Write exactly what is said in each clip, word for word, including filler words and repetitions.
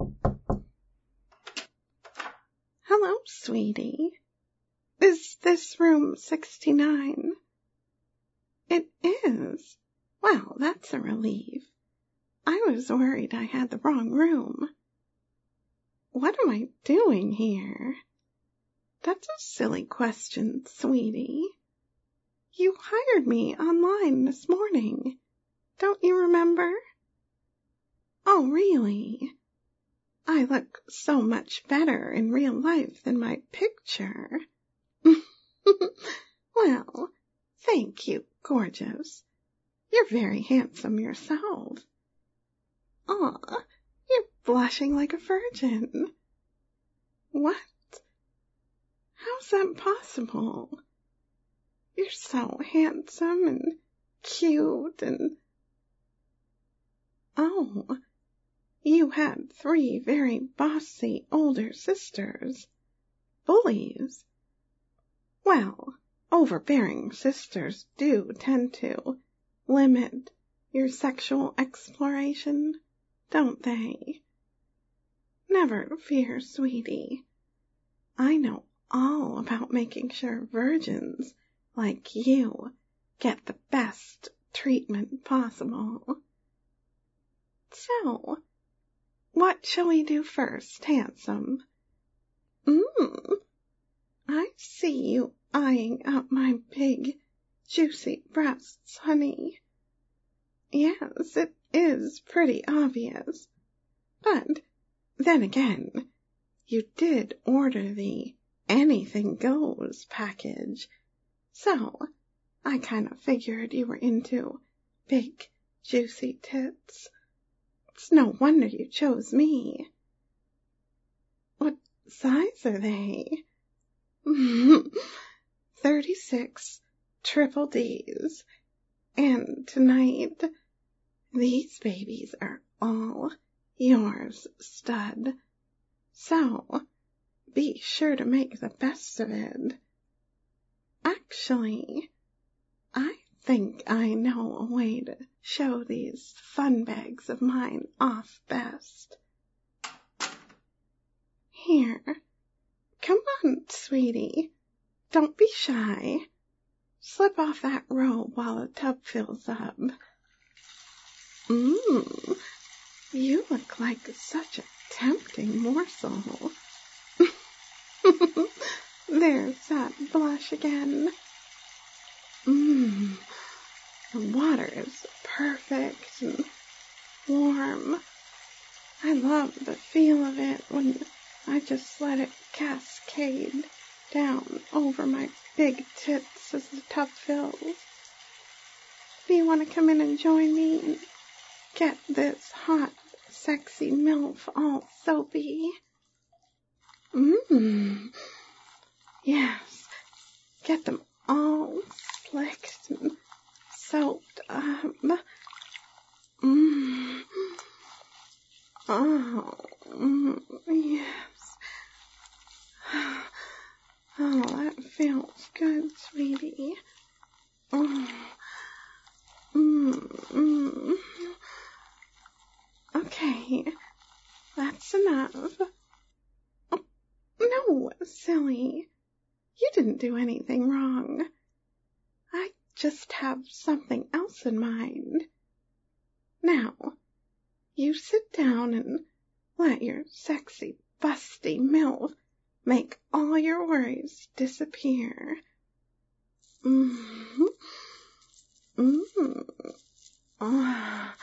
Hello, sweetie. Is this room sixty-nine? It is. Well, that's a relief. I was worried I had the wrong room. What am I doing here? That's a silly question, sweetie. You hired me online this morning. Don't you remember? Oh, really? I look so much better in real life than my picture. Well, thank you, gorgeous. You're very handsome yourself. Aw, you're blushing like a virgin. What? How's that possible? You're so handsome and cute and... Oh, you had three very bossy older sisters. Bullies. Well, overbearing sisters do tend to limit your sexual exploration, don't they? Never fear, sweetie. I know all about making sure virgins like you get the best treatment possible. So, what shall we do first, handsome? Mmm, I see you eyeing up my big, juicy breasts, honey. Yes, it is pretty obvious. But, then again, you did order the anything goes package, so I kind of figured you were into big, juicy tits. It's no wonder you chose me. What size are they? Thirty-six triple D's. And tonight, these babies are all yours, stud. So, be sure to make the best of it. Actually, I think I know a way to show these fun bags of mine off best. Here, come on, sweetie. Don't be shy. Slip off that robe while the tub fills up. Mmm, you look like such a tempting morsel. There's that blush again. Mmm, the water is perfect and warm. I love the feel of it when I just let it cascade down over my big tits as the tub fills. Do you want to come in and join me and get this hot, sexy MILF all soapy? Mmm. Yes. Get them all slicked and soaped up. Mmm. Oh, mm, yes. Oh, that feels good, sweetie. Oh. Mm, mm. Okay, that's enough. Oh, no, silly. You didn't do anything wrong. I just have something else in mind. Now, you sit down and let your sexy, busty MILF make all your worries disappear. Mm-hmm. Mm-hmm. Ah.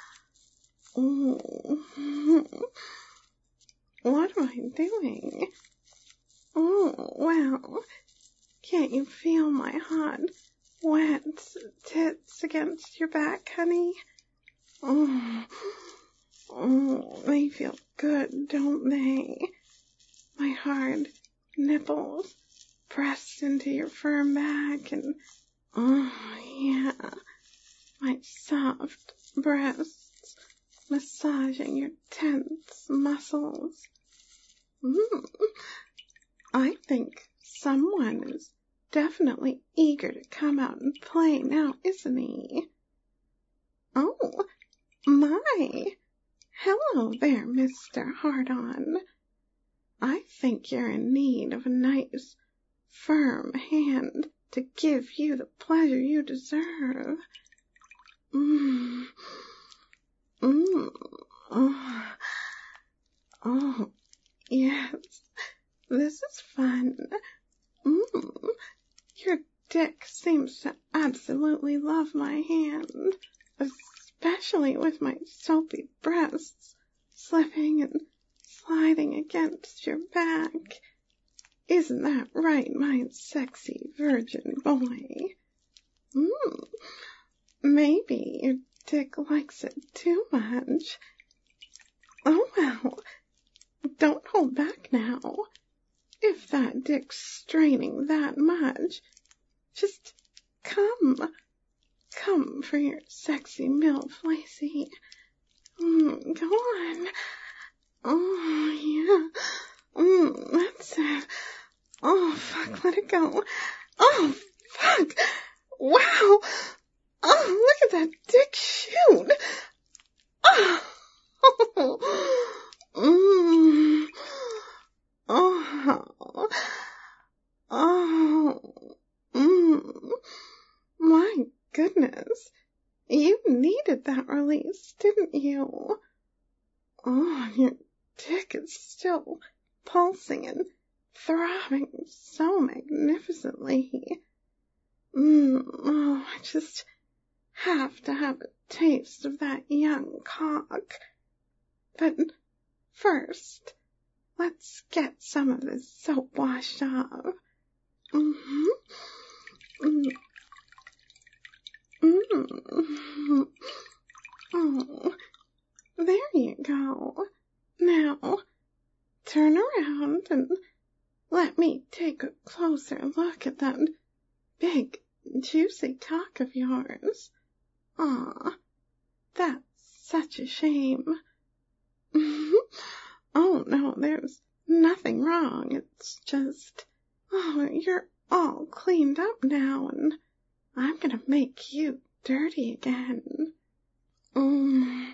Oh. What am I doing? Oh, well, can't you feel my hot, wet tits against your back, honey? Oh, oh, they feel good, don't they? My hard nipples pressed into your firm back and, oh, yeah, my soft breasts massaging your tense muscles. Mm. I think someone is definitely eager to come out and play now, isn't he? Oh, my! Hello there, Mister Hard-On. I think you're in need of a nice, firm hand to give you the pleasure you deserve. Mmm. Mmm. Oh. Oh, yes. This is fun. Mmm. Your dick seems to absolutely love my hand, especially with my soapy breasts slipping and sliding against your back. Isn't that right, my sexy virgin boy? Mmm. Maybe your dick likes it too much. Oh well, don't hold back now. If that dick's straining that much, just come. Come for your sexy MILF, Lacey. Mm, go on. Oh, yeah. Mm, that's it. Oh, fuck, let it go. Oh, fuck. Wow. Oh, look at that dick shoot. Oh. Mm. Oh. Oh. Mm. My goodness. You needed that release, didn't you? Oh, your dick is still pulsing and throbbing so magnificently. Mm. Oh, I just have to have a taste of that young cock. But first, let's get some of this soap washed off. Mm-hmm. Mm. Mm. Oh, there you go. Now, turn around and let me take a closer look at that big, juicy cock of yours. Aw, that's such a shame. Oh, no, there's nothing wrong. It's just, oh, you're all cleaned up now, and I'm gonna make you dirty again. Mm.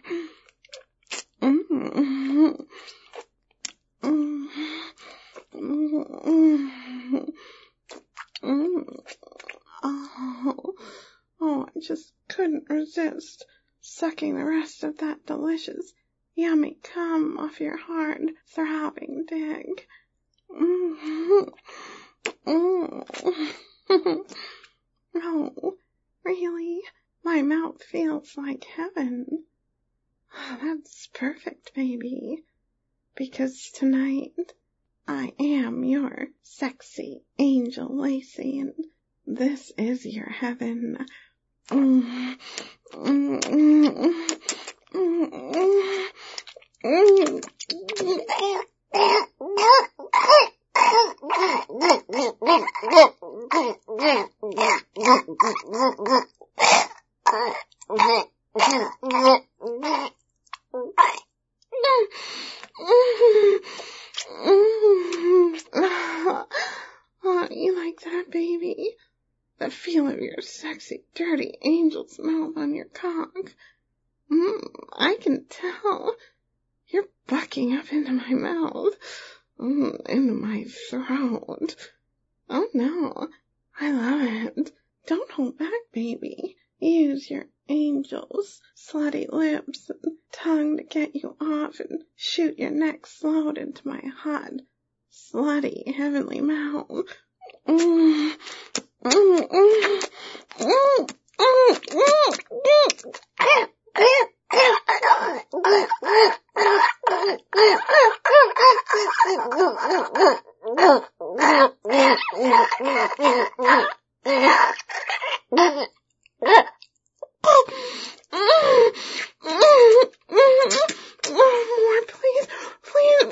Mm. Mm. Mm. Mm. Oh, oh, I just couldn't resist sucking the rest of that delicious, yummy cum off your hard, throbbing dick. Mm. Mm. Oh, really? My mouth feels like heaven. Oh, that's perfect, baby. Because tonight, I am your sexy angel, Lacey, and this is your heaven. Mm. Mm. Mm. Mm. Mm. Oh, you like that, baby? The feel of your sexy, dirty angel's mouth on your cock. Mm, I can tell. You're bucking up into my mouth. Mm, into my throat. Oh no, I love it. Don't hold back, baby. Use your angel's slutty lips and tongue to get you off and shoot your neck slowed into my hot, slutty, heavenly mouth. Mm. Mm, mm, mm, mm, mm, more, please, please.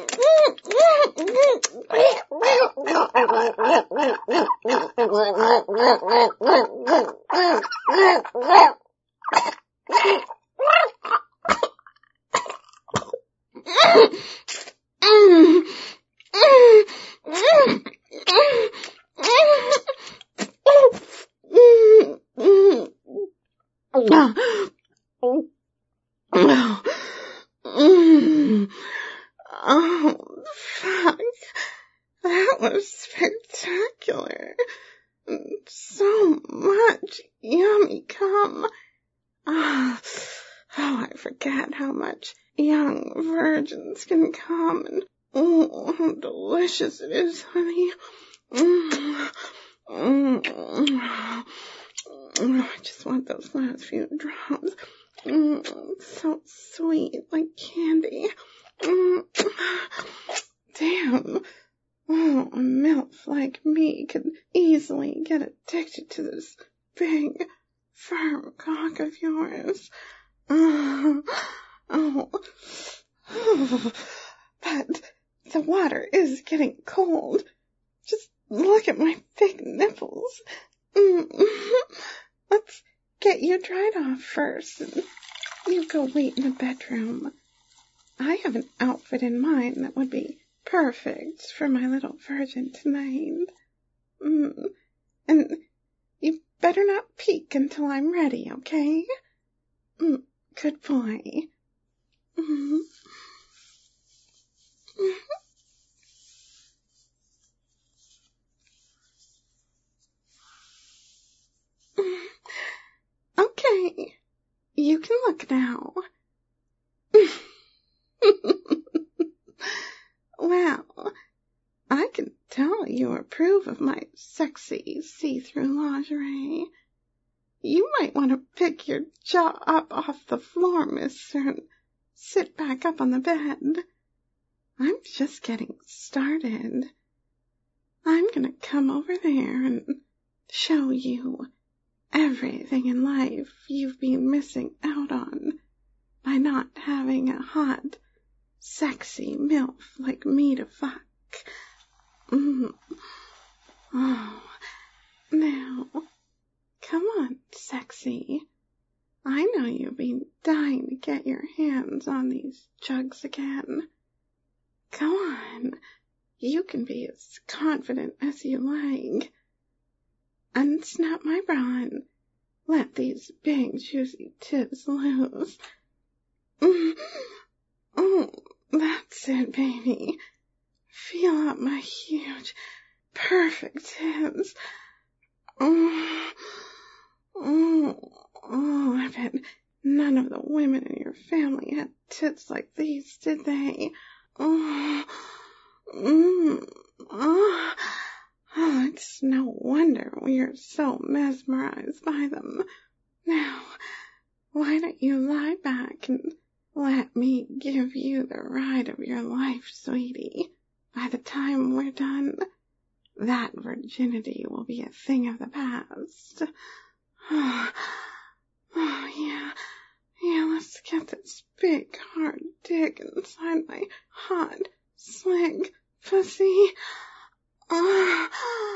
Oh, fuck. That was spectacular. So much yummy cum. Ah, oh, I forget how much young virgins can come, and oh, how delicious it is, honey. Mm. Mm. I just want those last few drops. Mm. So sweet, like candy. Mm. Damn. Oh, a MILF like me could easily get addicted to this big, firm cock of yours. Oh, oh, oh, but the water is getting cold. Just look at my big nipples. Mm. Let's get you dried off first, and you go wait in the bedroom. I have an outfit in mind that would be perfect for my little virgin tonight. Mm. And you better not peek until I'm ready, okay? Mm. Good boy. Mm. Mm. Mm. Okay, you can look now. Well, I can tell you approve of my sexy see-through lingerie. You might want to pick your jaw up off the floor, mister, and sit back up on the bed. I'm just getting started. I'm gonna come over there and show you everything in life you've been missing out on by not having a hot, sexy MILF like me to fuck. Mm. Oh, now, come on, sexy. I know you've been dying to get your hands on these jugs again. Come on, you can be as confident as you like. Unsnap my bra and let these big juicy tits loose. Mm. Oh, that's it, baby. Feel up my huge, perfect tits. Oh, oh, oh, I bet none of the women in your family had tits like these, did they? Oh, mm, oh, oh, it's no wonder we are so mesmerized by them. Now, why don't you lie back and let me give you the ride of your life, sweetie? By the time we're done, that virginity will be a thing of the past. Oh, oh yeah, yeah, let's get this big, hard dick inside my hot, slick pussy. Oh,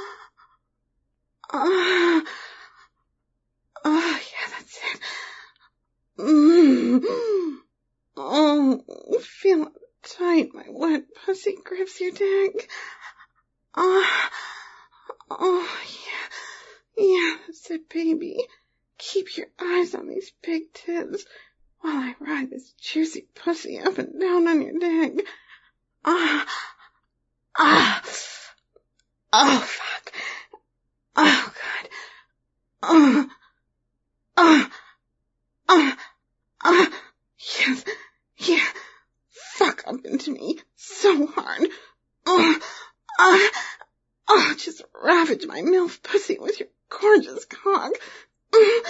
oh, oh yeah, that's it. Mm. Oh, feel it tight, my wet pussy grips your dick. Oh, oh, yeah, yeah, that's it, baby. Keep your eyes on these big tits while I ride this juicy pussy up and down on your dick. Ah, ah, oh, fuck. Oh, God. Oh, oh, oh, oh, yes, yeah, fuck up into me so hard. Oh, oh, oh, just ravage my MILF pussy with your gorgeous cock. Oh,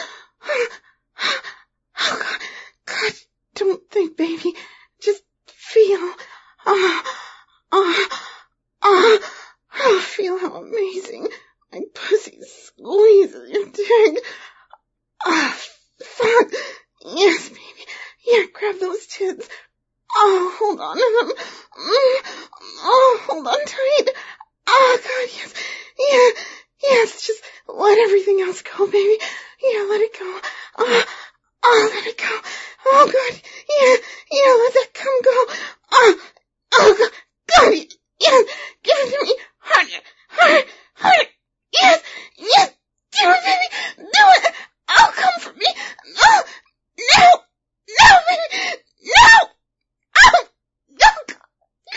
God, God, don't think, baby. Just feel. Oh, oh, oh, oh, feel how amazing my pussy squeezes your dick. Oh, fuck. Yes, baby. Yeah, grab those tits. Oh, hold on to them. Mm. Oh, hold on tight. Oh, God, yes. Yeah, yes, just let everything else go, baby. Yeah, let it go. Oh, oh, let it go. Oh, God, yeah, yeah, let that cum go. Oh, oh, God, God, yes, give it to me. Harder, harder, harder. Yes, yes, do it, baby. Do it. Oh, come for me. No, no, no, baby. No. Oh, no.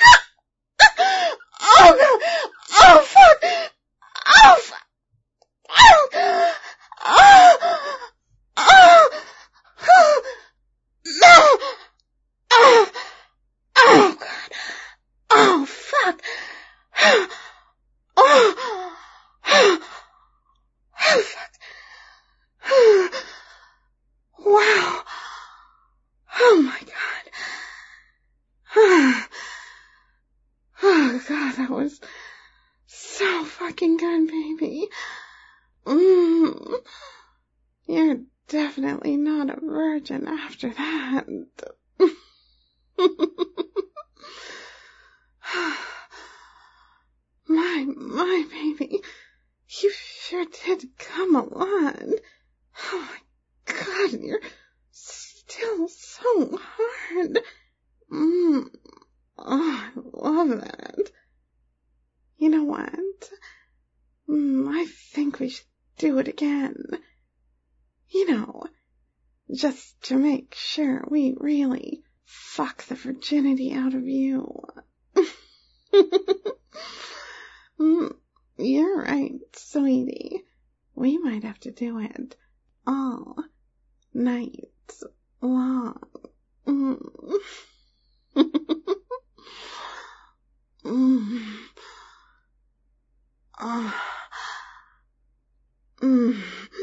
Oh, fuck. Oh, oh, oh, fuck. Wow. Oh, my God. Oh, God, that was so fucking good, baby. Mm. You're definitely not a virgin after that. My, my baby, you sure did come a lot. Oh my God, you're still so hard. Mm. Oh, I love that. You know what? Mm, I think we should do it again. You know, just to make sure we really fuck the virginity out of you. mm, you're right, sweetie. We might have to do it all night long. Mm. mm. Oh. Mm.